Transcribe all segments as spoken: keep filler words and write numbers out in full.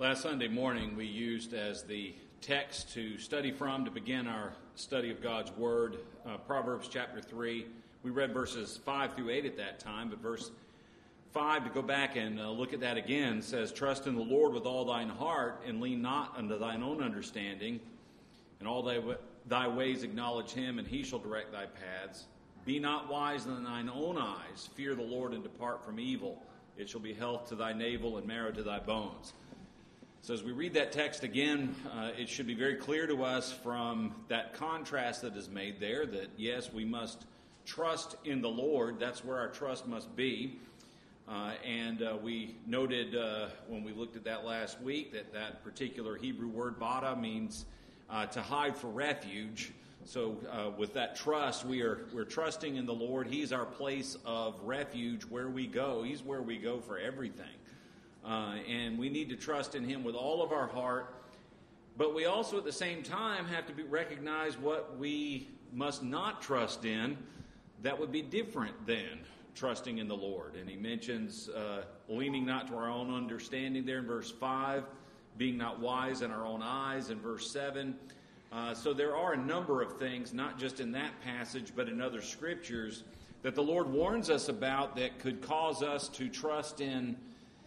Last Sunday morning, we used as the text to study from to begin our study of God's Word, uh, Proverbs chapter three. We read verses five through eight at that time, but verse five, to go back and uh, look at that again, says, "Trust in the Lord with all thine heart, and lean not unto thine own understanding. In all thy, thy ways acknowledge him, and he shall direct thy paths. Be not wise in thine own eyes. Fear the Lord and depart from evil. It shall be health to thy navel and marrow to thy bones." So as we read that text again, uh, it should be very clear to us from that contrast that is made there that, yes, we must trust in the Lord. That's where our trust must be. Uh, and uh, we noted uh, when we looked at that last week that that particular Hebrew word, bada, means uh, to hide for refuge. So uh, with that trust, we are we're trusting in the Lord. He's our place of refuge where we go. He's where we go for everything. Uh, and we need to trust in him with all of our heart. But we also at the same time have to be, recognize what we must not trust in that would be different than trusting in the Lord. And he mentions uh, leaning not to our own understanding there in verse five, being not wise in our own eyes in verse seven. Uh, so there are a number of things, not just in that passage, but in other scriptures, that the Lord warns us about that could cause us to trust in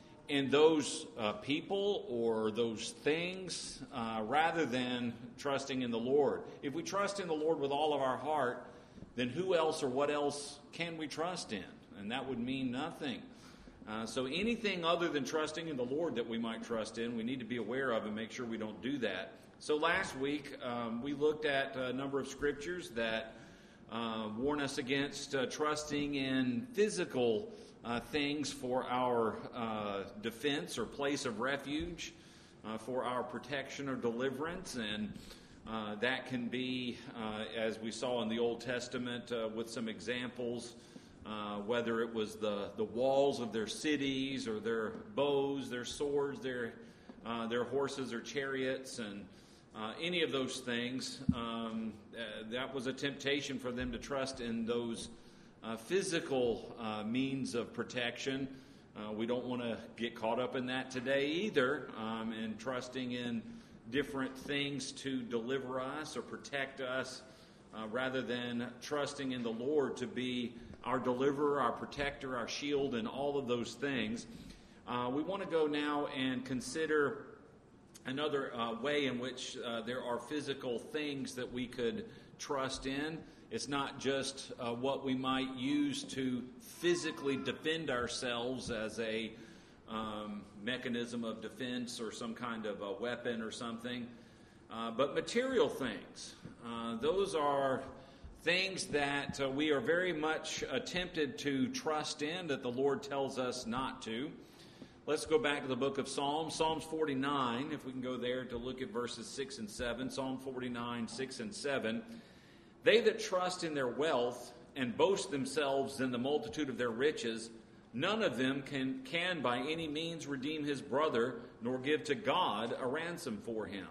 in those uh, people or those things uh, rather than trusting in the Lord. If we trust in the Lord with all of our heart, then who else or what else can we trust in? And that would mean nothing. Uh, so anything other than trusting in the Lord that we might trust in, we need to be aware of and make sure we don't do that. So last week, um, we looked at a number of scriptures that uh, warn us against uh, trusting in physical Uh, things for our uh, defense or place of refuge, uh, for our protection or deliverance. And uh, that can be, uh, as we saw in the Old Testament uh, with some examples, uh, whether it was the, the walls of their cities or their bows, their swords, their, uh, their horses or chariots, and uh, any of those things. Um, uh, that was a temptation for them to trust in those Uh, physical uh, means of protection. Uh, we don't want to get caught up in that today either, um, and trusting in different things to deliver us or protect us uh, rather than trusting in the Lord to be our deliverer, our protector, our shield, and all of those things. Uh, we want to go now and consider another uh, way in which uh, there are physical things that we could trust in. It's not just uh, what we might use to physically defend ourselves as a um, mechanism of defense or some kind of a weapon or something, uh, but material things. Uh, those are things that uh, we are very much uh, tempted to trust in that the Lord tells us not to. Let's go back to the book of Psalms, Psalms forty-nine, if we can go there to look at verses six and seven, Psalm forty-nine, six and seven. "They that trust in their wealth and boast themselves in the multitude of their riches, none of them can, can by any means redeem his brother, nor give to God a ransom for him."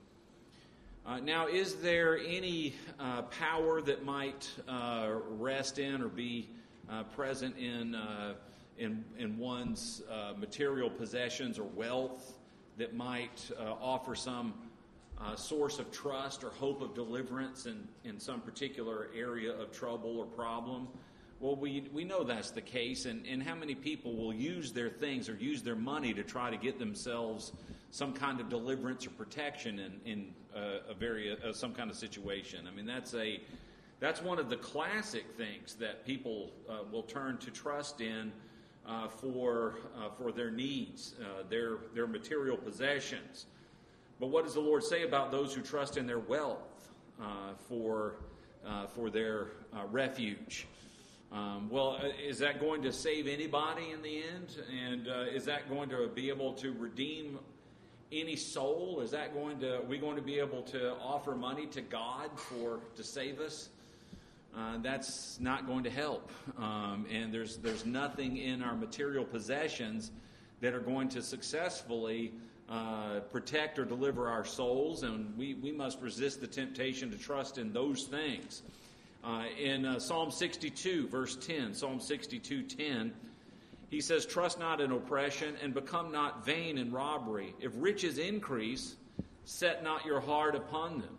Uh, now, is there any uh, power that might uh, rest in or be uh, present in, uh, in, in one's uh, material possessions or wealth that might uh, offer some Uh, source of trust or hope of deliverance in, in some particular area of trouble or problem? Well, we we know that's the case, and, and how many people will use their things or use their money to try to get themselves some kind of deliverance or protection in, in uh, a very uh, some kind of situation? I mean, that's a that's one of the classic things that people uh, will turn to trust in uh, for uh, for their needs, uh, their their material possessions. But what does the Lord say about those who trust in their wealth uh, for uh, for their uh, refuge? Um, well, is that going to save anybody in the end? And uh, is that going to be able to redeem any soul? Is that going to are we going to be able to offer money to God for to save us? Uh, that's not going to help. Um, and there's there's nothing in our material possessions that are going to successfully Uh, protect or deliver our souls, and we, we must resist the temptation to trust in those things. Uh, in uh, Psalm sixty-two, verse ten, Psalm sixty-two, ten, he says, trust not in oppression, and become not vain in robbery. If riches increase, set not your heart upon them.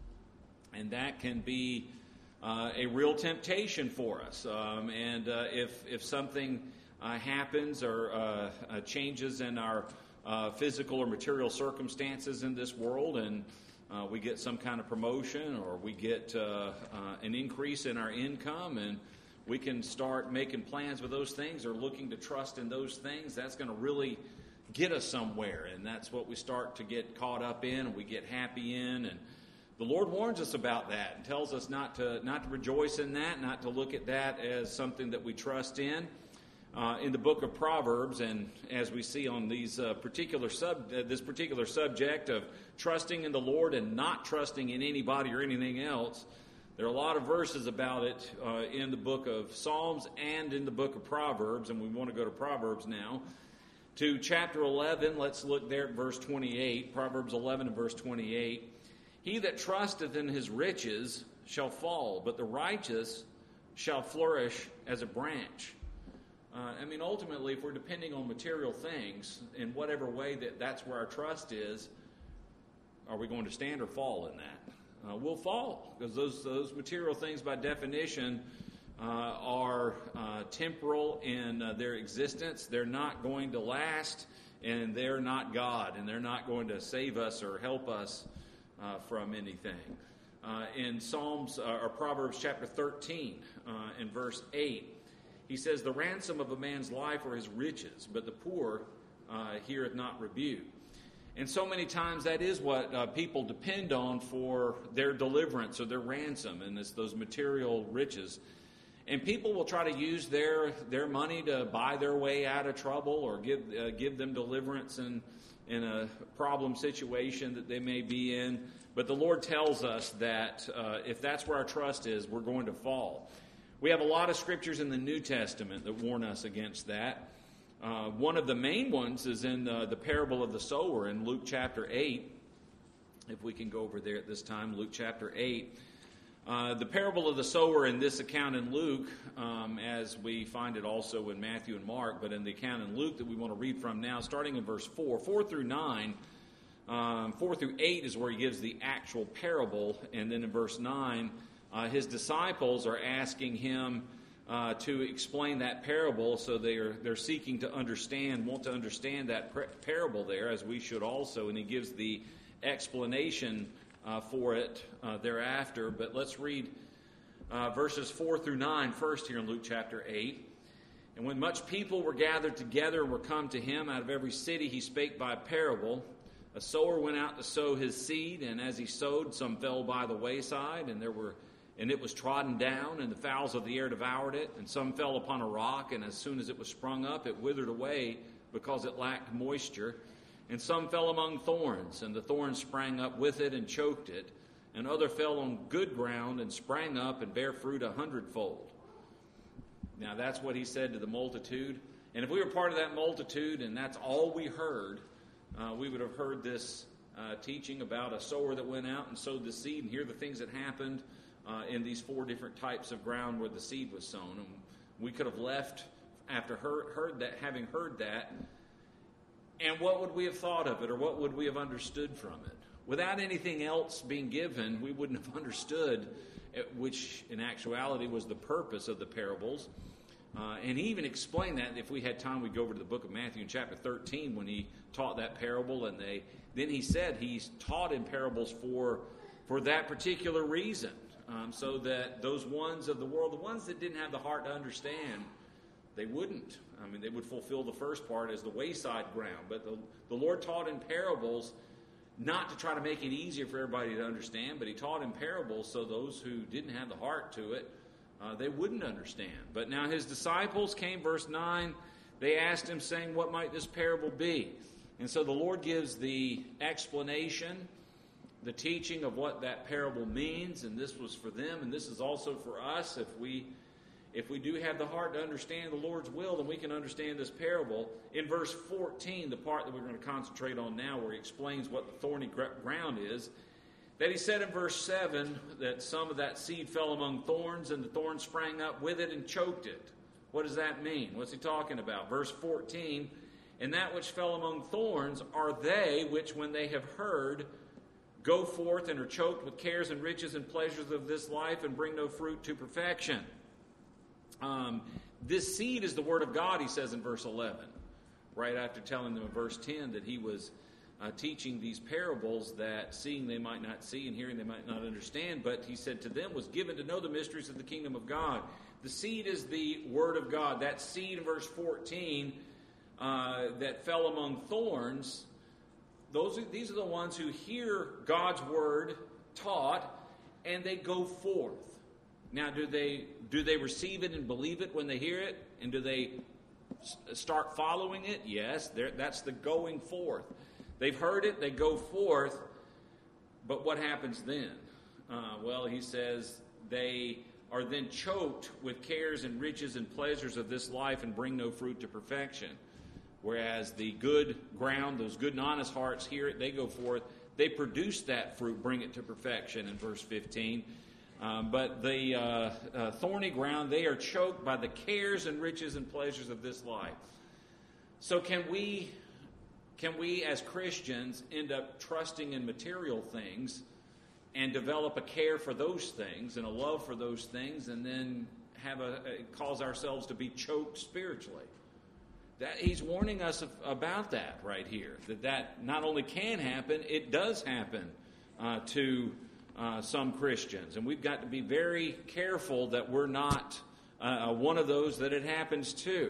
And that can be uh, a real temptation for us. Um, and uh, if, if something uh, happens or uh, uh, changes in our uh, physical or material circumstances in this world, and uh, we get some kind of promotion, or we get uh, uh, an increase in our income, and we can start making plans with those things or looking to trust in those things, that's going to really get us somewhere. And that's what we start to get caught up in and we get happy in. And the Lord warns us about that and tells us not to not to rejoice in that, not to look at that as something that we trust in. Uh, in the book of Proverbs, and as we see on these uh, particular sub uh, this particular subject of trusting in the Lord and not trusting in anybody or anything else, there are a lot of verses about it uh, in the book of Psalms and in the book of Proverbs, and we want to go to Proverbs now. To chapter eleven, let's look there at verse twenty-eight, Proverbs eleven and verse twenty-eight. He that trusteth in his riches shall fall, but the righteous shall flourish as a branch. Uh, I mean, ultimately, if we're depending on material things, in whatever way that that's where our trust is, are we going to stand or fall in that? Uh, we'll fall, because those those material things, by definition, uh, are uh, temporal in uh, their existence. They're not going to last, and they're not God, and they're not going to save us or help us uh, from anything. Uh, in Psalms uh, or Proverbs chapter thirteen, uh, in verse eight, he says, "The ransom of a man's life are his riches, but the poor uh, heareth not rebuke." And so many times that is what uh, people depend on for their deliverance or their ransom, and it's those material riches. And people will try to use their their money to buy their way out of trouble or give uh, give them deliverance in, in a problem situation that they may be in. But the Lord tells us that uh, if that's where our trust is, we're going to fall. We have a lot of scriptures in the New Testament that warn us against that. Uh, one of the main ones is in uh, the parable of the sower in Luke chapter eight. If we can go over there at this time, Luke chapter eight. Uh, the parable of the sower in this account in Luke, um, as we find it also in Matthew and Mark, but in the account in Luke that we want to read from now, starting in verse four, four through nine, um, four through eight is where he gives the actual parable, and then in verse nine, uh, his disciples are asking him Uh, to explain that parable, so they're they're seeking to understand, want to understand that par- parable there, as we should also, and he gives the explanation uh, for it uh, thereafter. But let's read uh, verses four through nine first here in Luke chapter eight. "And when much people were gathered together and were come to him out of every city, he spake by a parable. A sower went out to sow his seed, and as he sowed, some fell by the wayside, and there were And it was trodden down, and the fowls of the air devoured it. And some fell upon a rock, and as soon as it was sprung up, it withered away, because it lacked moisture. And some fell among thorns, and the thorns sprang up with it and choked it. And other fell on good ground, and sprang up and bare fruit a hundredfold." Now that's what he said to the multitude. And if we were part of that multitude, and that's all we heard, uh, we would have heard this uh, teaching about a sower that went out and sowed the seed, and here are the things that happened Uh, in these four different types of ground where the seed was sown. And we could have left after heard, heard that, having heard that, and what would we have thought of it, or what would we have understood from it? Without anything else being given, we wouldn't have understood, which in actuality was the purpose of the parables. Uh, and he even explained that. If we had time, we'd go over to the book of Matthew in chapter thirteen when he taught that parable. And they then he said he's taught in parables for, for that particular reason. Um, so that those ones of the world, the ones that didn't have the heart to understand, they wouldn't. I mean, they would fulfill the first part as the wayside ground. But the, the Lord taught in parables not to try to make it easier for everybody to understand, but he taught in parables so those who didn't have the heart to it, uh, they wouldn't understand. But now his disciples came, verse nine, they asked him, saying, "What might this parable be?" And so the Lord gives the explanation, the teaching of what that parable means, and this was for them, and this is also for us. If we if we do have the heart to understand the Lord's will, then we can understand this parable. In verse fourteen, the part that we're going to concentrate on now, where he explains what the thorny ground is, that he said in verse seven that some of that seed fell among thorns, and the thorns sprang up with it and choked it. What does that mean? What's he talking about? Verse fourteen, and that which fell among thorns are they which, when they have heard, go forth and are choked with cares and riches and pleasures of this life and bring no fruit to perfection. Um, this seed is the word of God, he says in verse eleven, right after telling them in verse ten that he was uh, teaching these parables that seeing they might not see and hearing they might not understand, but he said to them was given to know the mysteries of the kingdom of God. The seed is the word of God. That seed in verse fourteen uh, that fell among thorns, those are, these are the ones who hear God's word taught and they go forth. Now, do they do they receive it and believe it when they hear it? And do they s- start following it? Yes, that's the going forth. They've heard it, they go forth, but what happens then? Uh, well, he says they are then choked with cares and riches and pleasures of this life and bring no fruit to perfection. Whereas the good ground, those good and honest hearts hear it, they go forth, they produce that fruit, bring it to perfection in verse fifteen. Um, but the uh, uh, thorny ground, they are choked by the cares and riches and pleasures of this life. So can we, can we as Christians end up trusting in material things and develop a care for those things and a love for those things, and then have a, a cause ourselves to be choked spiritually? That he's warning us of, about that right here. That that not only can happen, it does happen uh, to uh, some Christians, and we've got to be very careful that we're not uh, one of those that it happens to.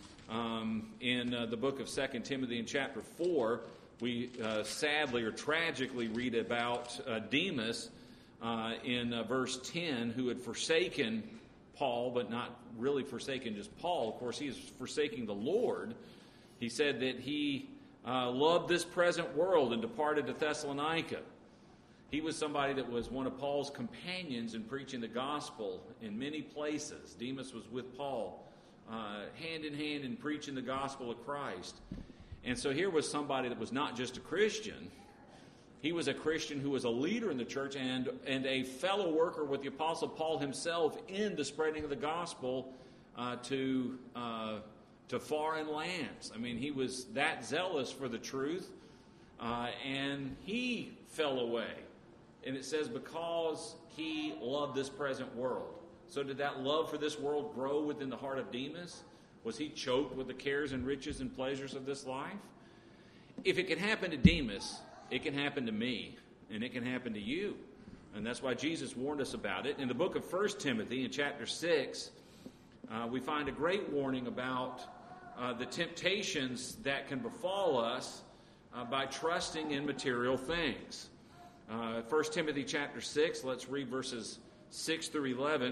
Um, in uh, the book of Second Timothy in chapter four, we uh, sadly or tragically read about uh, Demas uh, in uh, verse ten, who had forsaken Paul, but not really forsaken just Paul. Of course, he is forsaking the Lord. He said that he uh, loved this present world and departed to Thessalonica. He was somebody that was one of Paul's companions in preaching the gospel in many places. Demas was with Paul, uh, hand in hand in preaching the gospel of Christ. And so here was somebody that was not just a Christian. He was a Christian who was a leader in the church and, and a fellow worker with the Apostle Paul himself in the spreading of the gospel uh, to, uh, to foreign lands. I mean, he was that zealous for the truth, uh, and he fell away. And it says because he loved this present world. So did that love for this world grow within the heart of Demas? Was he choked with the cares and riches and pleasures of this life? If it can happen to Demas, it can happen to me, and it can happen to you. And that's why Jesus warned us about it. In the book of First Timothy, in chapter six, uh, we find a great warning about uh, the temptations that can befall us uh, by trusting in material things. Uh, First Timothy chapter six, let's read verses six through eleven.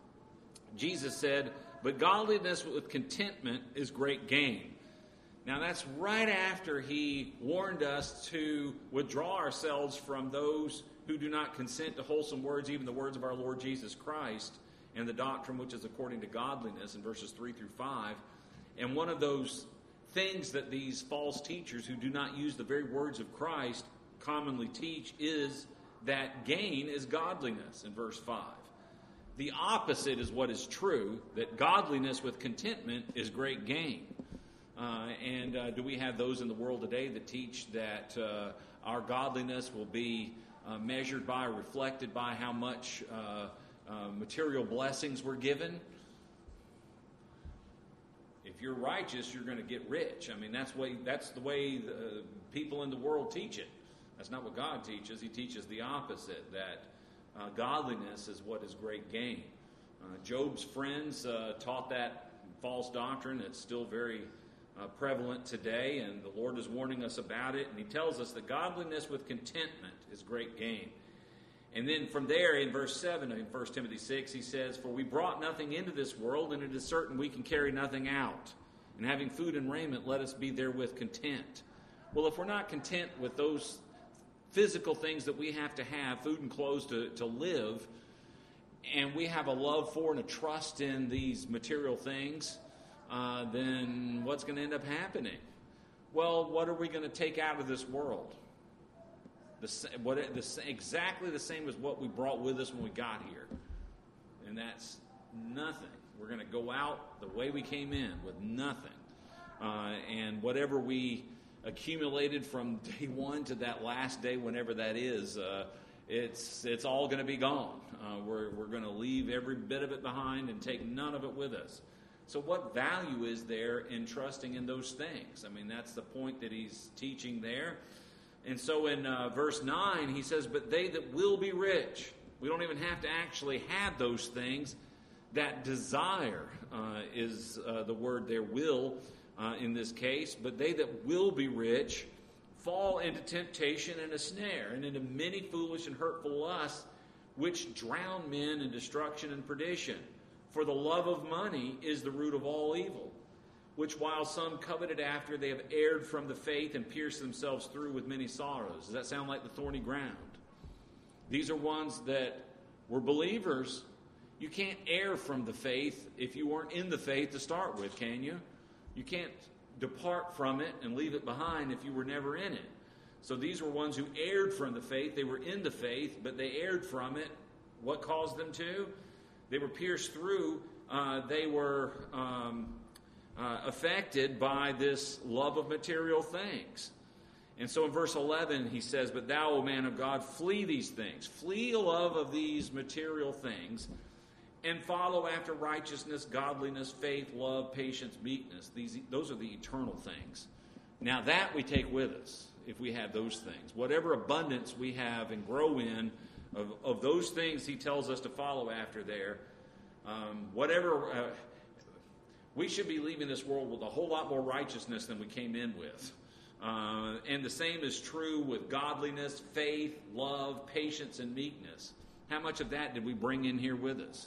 Jesus said, "But godliness with contentment is great gain." Now that's right after he warned us to withdraw ourselves from those who do not consent to wholesome words, even the words of our Lord Jesus Christ, and the doctrine which is according to godliness in verses three through five. And one of those things that these false teachers who do not use the very words of Christ commonly teach is that gain is godliness in verse five. The opposite is what is true, that godliness with contentment is great gain. Uh, and uh, do we have those in the world today that teach that uh, our godliness will be uh, measured by, reflected by how much uh, uh, material blessings we're given? If you're righteous, you're going to get rich. I mean, that's way, that's the way the people in the world teach it. That's not what God teaches. He teaches the opposite, that uh, godliness is what is great gain. Uh, Job's friends uh, taught that false doctrine. It's still very Uh, prevalent today, and the Lord is warning us about it, and he tells us that godliness with contentment is great gain. And then from there in verse seven in First Timothy six, he says, "For we brought nothing into this world, and it is certain we can carry nothing out. And having food and raiment, let us be therewith content." Well, if we're not content with those physical things that we have to have, food and clothes to, to live, and we have a love for and a trust in these material things, Uh, then what's going to end up happening? Well, what are we going to take out of this world? The, what, the, exactly the same as what we brought with us when we got here. And that's nothing. We're going to go out the way we came in, with nothing. Uh, and whatever we accumulated from day one to that last day, whenever that is, uh, it's it's all going to be gone. Uh, we're we're going to leave every bit of it behind and take none of it with us. So what value is there in trusting in those things? I mean, that's the point that he's teaching there. And so in uh, verse nine, he says, but they that will be rich. We don't even have to actually have those things. That desire uh, is uh, the word there, will, uh, in this case. But they that will be rich fall into temptation and a snare, and into many foolish and hurtful lusts, which drown men in destruction and perdition. For the love of money is the root of all evil, which while some coveted after, they have erred from the faith and pierced themselves through with many sorrows. Does that sound like the thorny ground? These are ones that were believers. You can't err from the faith if you weren't in the faith to start with, can you? You can't depart from it and leave it behind if you were never in it. So these were ones who erred from the faith. They were in the faith, but they erred from it. What caused them to? They were pierced through. Uh, they were um, uh, affected by this love of material things. And so in verse eleven, he says, but thou, O man of God, flee these things. Flee a love of these material things, and follow after righteousness, godliness, faith, love, patience, meekness. These, those are the eternal things. Now that we take with us, if we have those things. Whatever abundance we have and grow in of, of those things he tells us to follow after there, um, whatever, uh, we should be leaving this world with a whole lot more righteousness than we came in with. Uh, and the same is true with godliness, faith, love, patience, and meekness. How much of that did we bring in here with us?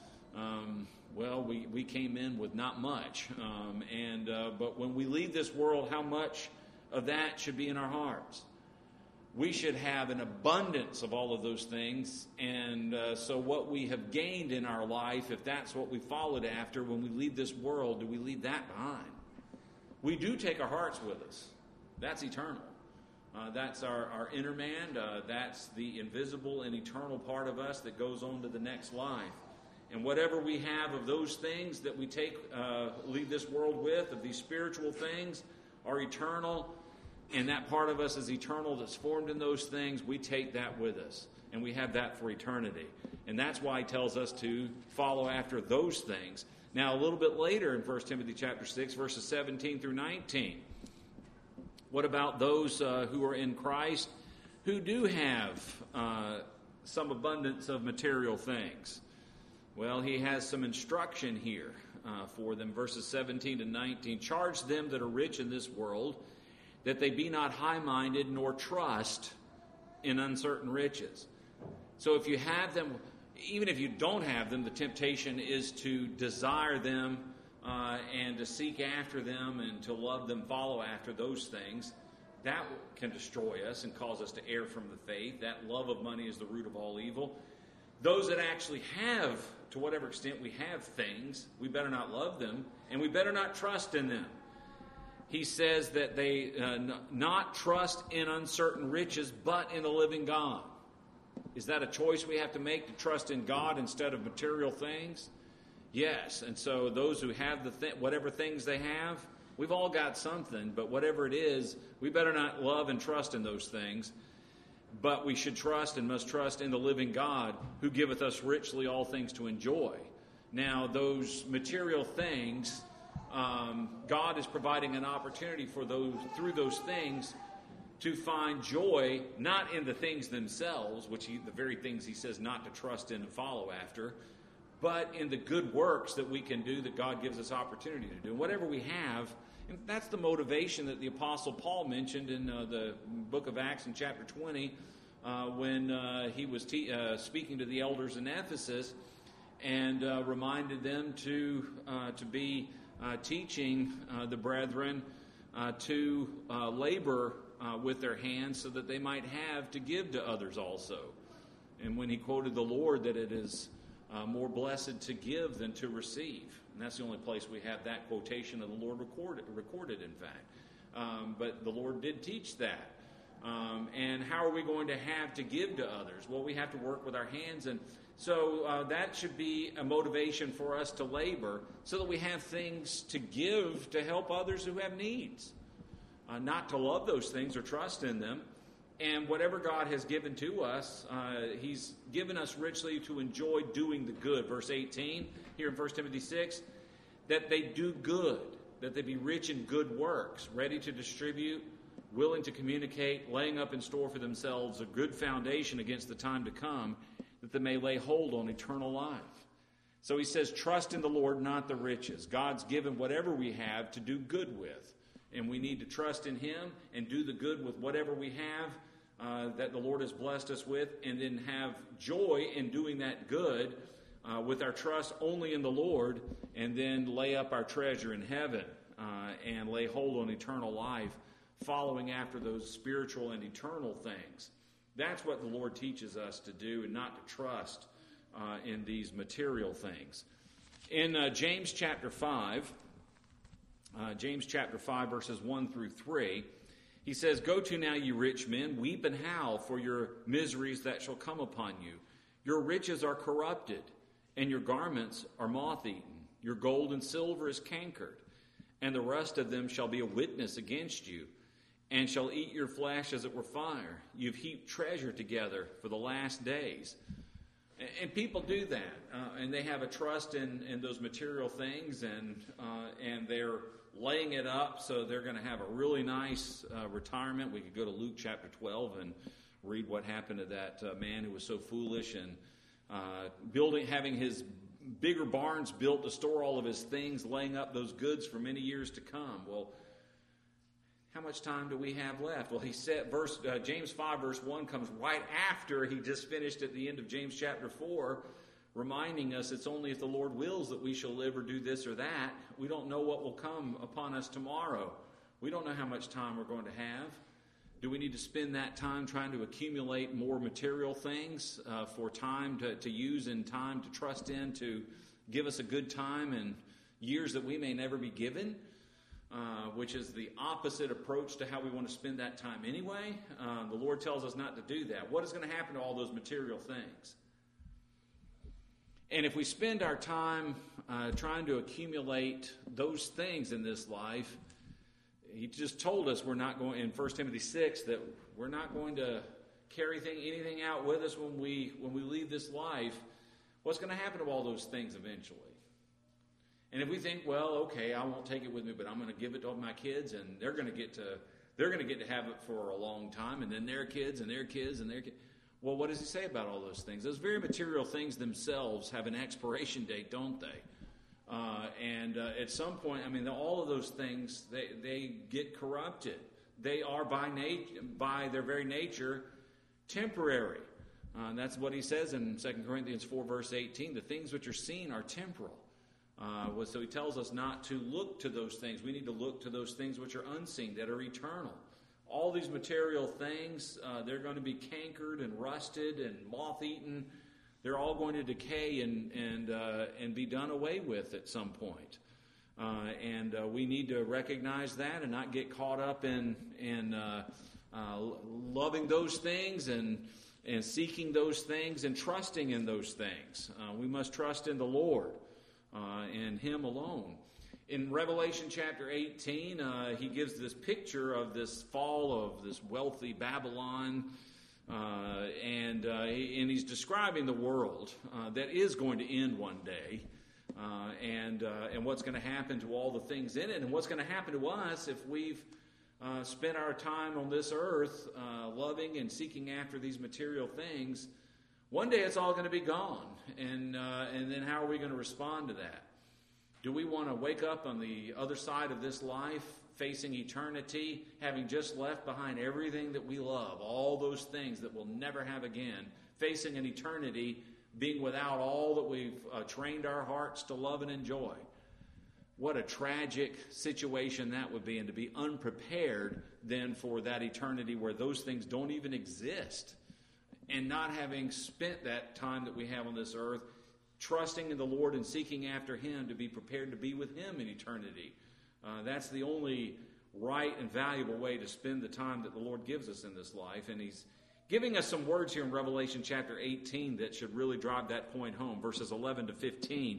Um, well, we, we came in with not much. Um, and uh, but when we leave this world, how much of that should be in our hearts? We should have an abundance of all of those things. And uh, so what we have gained in our life, if that's what we followed after, when we leave this world, do we leave that behind? We do take our hearts with us. That's eternal. Uh, that's our, our inner man. Uh, that's the invisible and eternal part of us that goes on to the next life. And whatever we have of those things that we take, uh, leave this world with, of these spiritual things, are eternal. And that part of us is eternal that's formed in those things. We take that with us. And we have that for eternity. And that's why he tells us to follow after those things. Now, a little bit later in First Timothy chapter six, verses seventeen through nineteen. What about those uh, who are in Christ who do have uh, some abundance of material things? Well, he has some instruction here uh, for them, verses seventeen to nineteen. Charge them that are rich in this world, that they be not high-minded, nor trust in uncertain riches. So if you have them, even if you don't have them, the temptation is to desire them uh, and to seek after them and to love them, follow after those things. That can destroy us and cause us to err from the faith. That love of money is the root of all evil. Those that actually have, to whatever extent we have things, we better not love them, and we better not trust in them. He says that they uh, n- not trust in uncertain riches, but in the living God. Is that a choice we have to make, to trust in God instead of material things? Yes. And so those who have the th- whatever things they have, we've all got something, but whatever it is, we better not love and trust in those things. But we should trust and must trust in the living God, who giveth us richly all things to enjoy. Now, those material things, um, God is providing an opportunity for those, through those things, to find joy, not in the things themselves, which he, the very things he says not to trust in and follow after, but in the good works that we can do that God gives us opportunity to do. Whatever we have, and that's the motivation that the Apostle Paul mentioned in uh, the book of Acts in chapter twenty, uh, when uh, he was te- uh, speaking to the elders in Ephesus and uh, reminded them to uh, to be uh, teaching uh, the brethren uh, to uh, labor uh, with their hands so that they might have to give to others also. And when he quoted the Lord that it is uh, more blessed to give than to receive. And that's the only place we have that quotation of the Lord recorded, recorded in fact. Um, but the Lord did teach that. Um, and how are we going to have to give to others? Well, we have to work with our hands, and So uh, that should be a motivation for us to labor so that we have things to give to help others who have needs. Uh, not to love those things or trust in them. And whatever God has given to us, uh, He's given us richly to enjoy doing the good. Verse eighteen, here in First Timothy six, that they do good, that they be rich in good works, ready to distribute, willing to communicate, laying up in store for themselves a good foundation against the time to come, that they may lay hold on eternal life. So he says, trust in the Lord, not the riches. God's given whatever we have to do good with. And we need to trust in Him and do the good with whatever we have uh, that the Lord has blessed us with, and then have joy in doing that good uh, with our trust only in the Lord, and then lay up our treasure in heaven uh, and lay hold on eternal life, following after those spiritual and eternal things. That's what the Lord teaches us to do, and not to trust uh, in these material things. In uh, James chapter five, uh, James chapter five, verses one through three, he says, Go to now, ye rich men, weep and howl for your miseries that shall come upon you. Your riches are corrupted, and your garments are moth-eaten. Your gold and silver is cankered, and the rust of them shall be a witness against you, and shall eat your flesh as it were fire. You've heaped treasure together for the last days. And people do that, uh, and they have a trust in, in those material things, and uh, and they're laying it up so they're going to have a really nice uh, retirement. We could go to Luke chapter twelve and read what happened to that uh, man who was so foolish and uh, building, having his bigger barns built to store all of his things, laying up those goods for many years to come. Well, how much time do we have left? Well, he said, verse uh, James five, verse one comes right after he just finished at the end of James chapter four, reminding us it's only if the Lord wills that we shall live or do this or that. We don't know what will come upon us tomorrow. We don't know how much time we're going to have. Do we need to spend that time trying to accumulate more material things uh, for time to, to use and time to trust in to give us a good time and years that we may never be given? Uh, which is the opposite approach to how we want to spend that time anyway. Uh, the Lord tells us not to do that. What is going to happen to all those material things? And if we spend our time uh, trying to accumulate those things in this life, He just told us we're not going, in First Timothy six, that we're not going to carry thing, anything out with us when we when we leave this life. What's going to happen to all those things eventually? And if we think, well, okay, I won't take it with me, but I'm going to give it to my kids, and they're going to get to they're going to get to have it for a long time, and then their kids and their kids and their kids. Well, what does he say about all those things? Those very material things themselves have an expiration date, don't they? Uh, and uh, at some point, I mean, all of those things, they they get corrupted. They are by nat- by their very nature temporary. Uh, and that's what he says in Second Corinthians four, verse eighteen. The things which are seen are temporal. Uh, well, so he tells us not to look to those things. We need to look to those things which are unseen, that are eternal. All these material things, uh, they're going to be cankered and rusted and moth-eaten. They're all going to decay and and uh, and be done away with at some point. Uh, and uh, we need to recognize that and not get caught up in in uh, uh, loving those things and and seeking those things and trusting in those things. Uh, we must trust in the Lord. Uh, and Him alone. In Revelation chapter eighteen, uh, he gives this picture of this fall of this wealthy Babylon, uh, and uh, he, and he's describing the world uh, that is going to end one day, uh, and uh, and what's going to happen to all the things in it, and what's going to happen to us if we've uh, spent our time on this earth uh, loving and seeking after these material things. One day it's all going to be gone, and uh, and then how are we going to respond to that? Do we want to wake up on the other side of this life, facing eternity, having just left behind everything that we love, all those things that we'll never have again, facing an eternity, being without all that we've uh, trained our hearts to love and enjoy? What a tragic situation that would be, and to be unprepared then for that eternity where those things don't even exist. And not having spent that time that we have on this earth, trusting in the Lord and seeking after Him to be prepared to be with Him in eternity. Uh, that's the only right and valuable way to spend the time that the Lord gives us in this life. And He's giving us some words here in Revelation chapter eighteen that should really drive that point home, verses eleven to fifteen.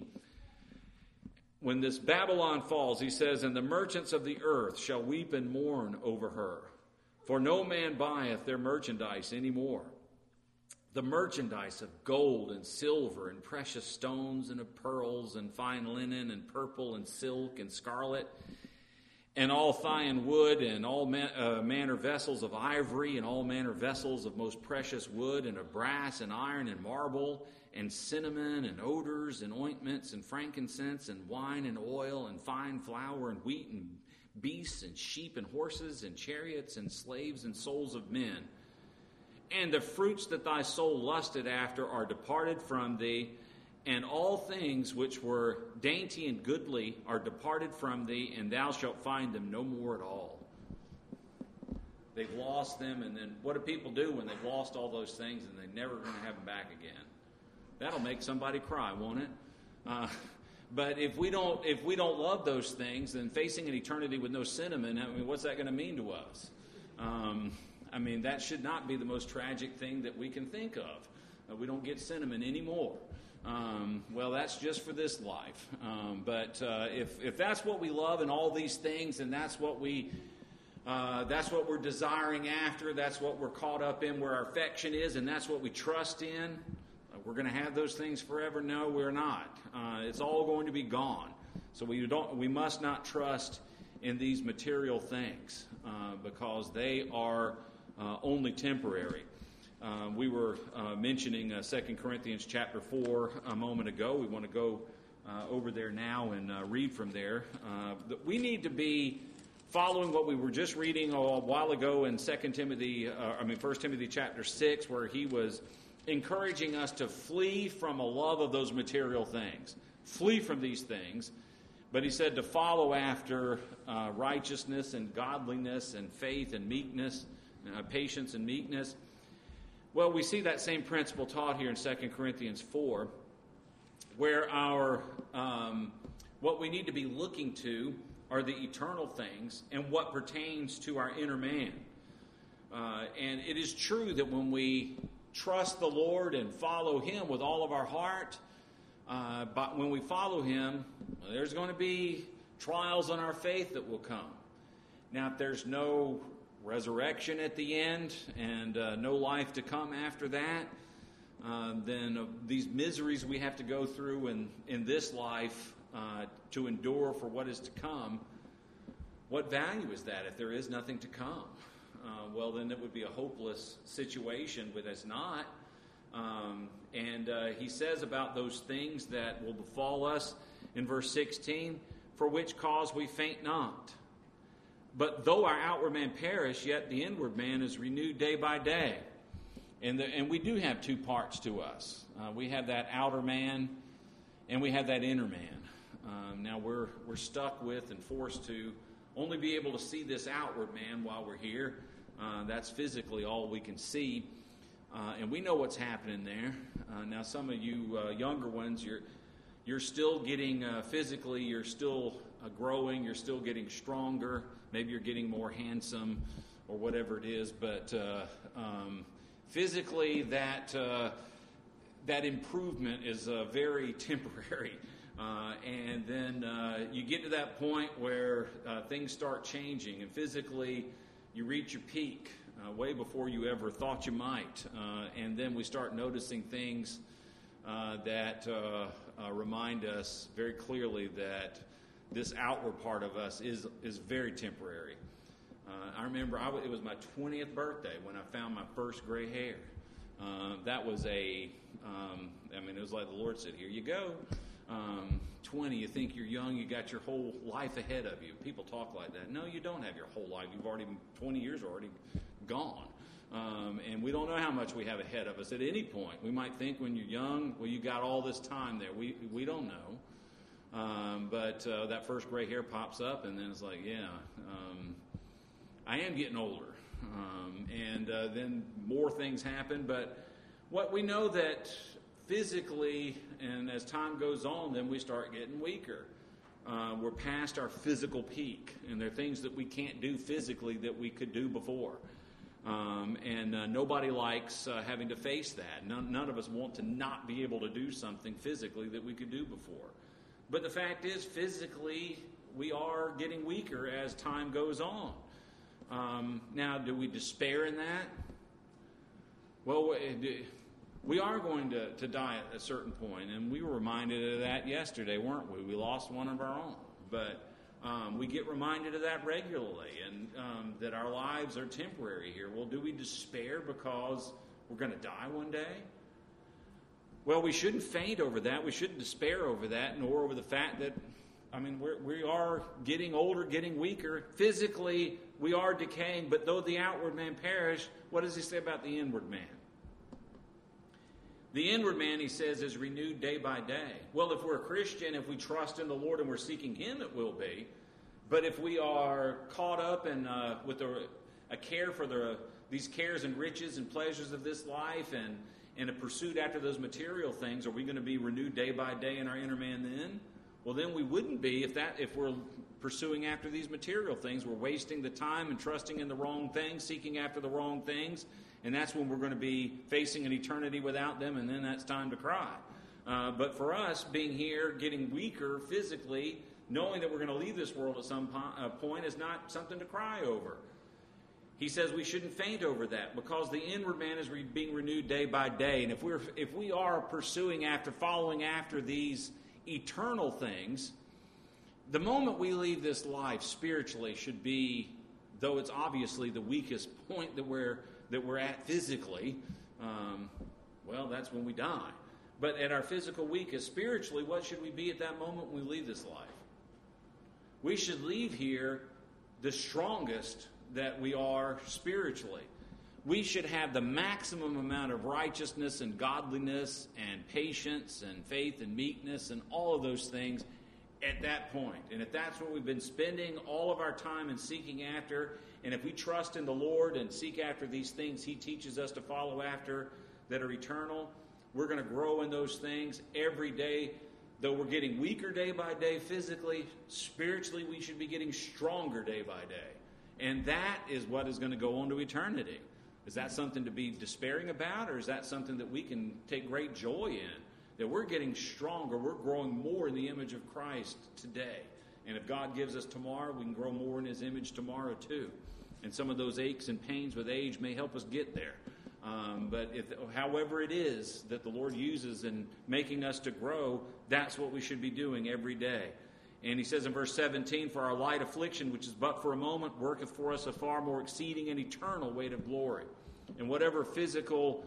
When this Babylon falls, he says, "And the merchants of the earth shall weep and mourn over her, for no man buyeth their merchandise any more. The merchandise of gold and silver and precious stones and of pearls and fine linen and purple and silk and scarlet and all Thyan wood and all man, uh, manner vessels of ivory and all manner vessels of most precious wood and of brass and iron and marble and cinnamon and odors and ointments and frankincense and wine and oil and fine flour and wheat and beasts and sheep and horses and chariots and slaves and souls of men. And the fruits that thy soul lusted after are departed from thee, and all things which were dainty and goodly are departed from thee, and thou shalt find them no more at all." They've lost them, and then what do people do when they've lost all those things and they're never going to have them back again? That'll make somebody cry, won't it? Uh, but if we don't, if we don't love those things, then facing an eternity with no cinnamon, I mean, what's that going to mean to us? Um, I mean, that should not be the most tragic thing that we can think of. Uh, we don't get cinnamon anymore. Um, well, that's just for this life. Um, but uh, if if that's what we love and all these things, and that's what we uh, that's what we're desiring after, that's what we're caught up in, where our affection is, and that's what we trust in, uh, we're going to have those things forever? No, we're not. Uh, it's all going to be gone. So we don't. We must not trust in these material things uh, because they are uh, only temporary. Uh, we were uh, mentioning uh, Second Corinthians chapter four a moment ago. We want to go uh, over there now and uh, read from there. Uh, that we need to be following what we were just reading a while ago in Second Timothy, uh, I mean First Timothy chapter six, where he was encouraging us to flee from a love of those material things. Flee from these things. But he said to follow after uh, righteousness and godliness and faith and meekness, uh, patience and meekness. Well, we see that same principle taught here in Second Corinthians four, where our um, what we need to be looking to are the eternal things and what pertains to our inner man. Uh, and it is true that when we trust the Lord and follow Him with all of our heart, uh, but when we follow Him, there's going to be trials on our faith that will come. Now, if there's no resurrection at the end and uh, no life to come after that, uh, then uh, these miseries we have to go through in, in this life uh, to endure for what is to come, what value is that if there is nothing to come? Uh, well, then it would be a hopeless situation, but it's not. Um, and uh, he says about those things that will befall us in verse sixteen, "For which cause we faint not. But though our outward man perish, yet the inward man is renewed day by day." And, the, and we do have two parts to us. Uh, we have that outer man, and we have that inner man. Um, now we're we're stuck with and forced to only be able to see this outward man while we're here. Uh, that's physically all we can see, uh, and we know what's happening there. Uh, now, some of you uh, younger ones, you're you're still getting uh, physically, you're still uh, growing, you're still getting stronger. Maybe you're getting more handsome or whatever it is, but uh, um, physically that uh, that improvement is uh, very temporary. Uh, and then uh, you get to that point where uh, things start changing, and physically you reach your peak uh, way before you ever thought you might. Uh, and then we start noticing things uh, that uh, uh, remind us very clearly that this outward part of us is is very temporary. Uh, I remember I w- it was my twentieth birthday when I found my first gray hair. Uh, that was a, um, I mean, it was like the Lord said, "Here you go." Um, twenty, you think you're young, you got your whole life ahead of you. People talk like that. No, you don't have your whole life. You've already, twenty years are already gone. Um, and we don't know how much we have ahead of us at any point. We might think when you're young, well, you got all this time there. We we don't know. Um, but uh, that first gray hair pops up, and then it's like, yeah, um, I am getting older. Um, and uh, then more things happen. But what we know that physically, and as time goes on, then we start getting weaker. Uh, we're past our physical peak, and there are things that we can't do physically that we could do before. Um, and uh, nobody likes uh, having to face that. None, none of us want to not be able to do something physically that we could do before. But the fact is, physically, we are getting weaker as time goes on. Um, now, do we despair in that? Well, we are going to, to die at a certain point, and we were reminded of that yesterday, weren't we? We lost one of our own. But um, we get reminded of that regularly, and um, that our lives are temporary here. Well, do we despair because we're going to die one day? Well, we shouldn't faint over that. We shouldn't despair over that, nor over the fact that, I mean, we're, we are getting older, getting weaker. Physically, we are decaying, but though the outward man perish, what does he say about the inward man? The inward man, he says, is renewed day by day. Well, if we're a Christian, if we trust in the Lord and we're seeking Him, it will be. But if we are caught up in uh, with a, a care for the these cares and riches and pleasures of this life, and in a pursuit after those material things, are we going to be renewed day by day in our inner man then? Well, then we wouldn't be if that if we're pursuing after these material things. We're wasting the time and trusting in the wrong things, seeking after the wrong things. And that's when we're going to be facing an eternity without them, and then that's time to cry. Uh, but for us, being here, getting weaker physically, knowing that we're going to leave this world at some po- uh, point is not something to cry over. He says we shouldn't faint over that, because the inward man is re- being renewed day by day. And if we're if we are pursuing after, following after these eternal things, the moment we leave this life spiritually should be, though it's obviously the weakest point that we're that we're at physically, um, well, that's when we die. But at our physical weakest, spiritually, what should we be at that moment when we leave this life? We should leave here the strongest that we are spiritually. We should have the maximum amount of righteousness and godliness and patience and faith and meekness and all of those things at that point. And if that's what we've been spending all of our time in seeking after, and if we trust in the Lord and seek after these things He teaches us to follow after that are eternal, we're going to grow in those things every day. Though we're getting weaker day by day physically, spiritually we should be getting stronger day by day. And that is what is going to go on to eternity. Is that something to be despairing about, or is that something that we can take great joy in? That we're getting stronger, we're growing more in the image of Christ today. And if God gives us tomorrow, we can grow more in His image tomorrow too. And some of those aches and pains with age may help us get there. Um, but if, however it is that the Lord uses in making us to grow, that's what we should be doing every day. And He says in verse seventeen, "For our light affliction, which is but for a moment, worketh for us a far more exceeding and eternal weight of glory." And whatever physical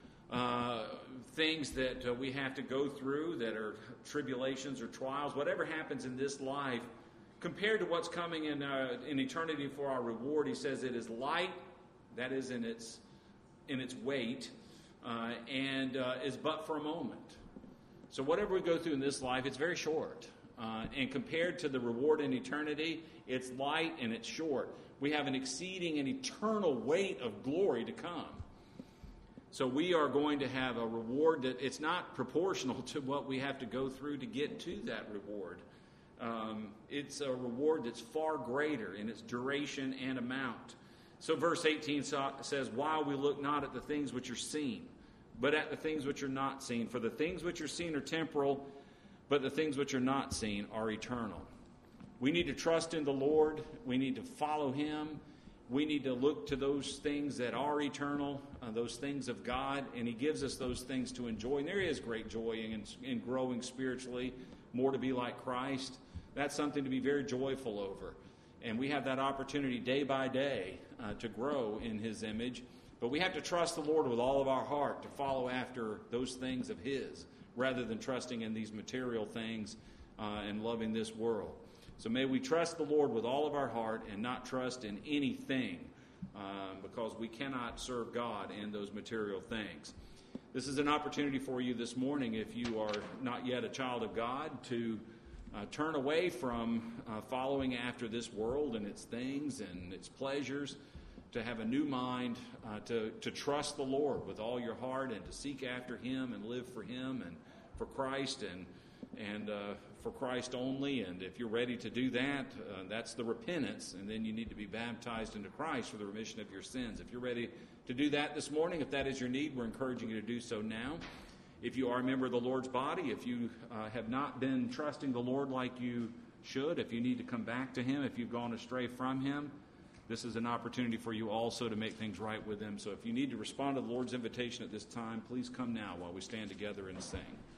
uh, things that uh, we have to go through, that are tribulations or trials, whatever happens in this life, compared to what's coming in uh, in eternity for our reward, he says it is light, that is in its in its weight, uh, and uh, is but for a moment. So whatever we go through in this life, it's very short. Uh, and compared to the reward in eternity, it's light and it's short. We have an exceeding and eternal weight of glory to come. So we are going to have a reward that it's not proportional to what we have to go through to get to that reward. Um, it's a reward that's far greater in its duration and amount. So verse eighteen says, "While we look not at the things which are seen, but at the things which are not seen. For the things which are seen are temporal, but the things which are not seen are eternal." We need to trust in the Lord. We need to follow Him. We need to look to those things that are eternal, uh, those things of God, and He gives us those things to enjoy. And there is great joy in, in growing spiritually, more to be like Christ. That's something to be very joyful over. And we have that opportunity day by day uh, to grow in His image. But we have to trust the Lord with all of our heart to follow after those things of His, rather than trusting in these material things uh, and loving this world. So may we trust the Lord with all of our heart and not trust in anything, uh, because we cannot serve God in those material things. This is an opportunity for you this morning, if you are not yet a child of God, to uh, turn away from uh, following after this world and its things and its pleasures, to have a new mind, uh, to, to trust the Lord with all your heart and to seek after Him and live for Him and for Christ and, and uh, for Christ only, and if you're ready to do that, uh, that's the repentance, and then you need to be baptized into Christ for the remission of your sins. If you're ready to do that this morning, if that is your need, we're encouraging you to do so now. If you are a member of the Lord's body, if you uh, have not been trusting the Lord like you should, if you need to come back to Him, if you've gone astray from Him, this is an opportunity for you also to make things right with Him. So if you need to respond to the Lord's invitation at this time, please come now while we stand together and sing.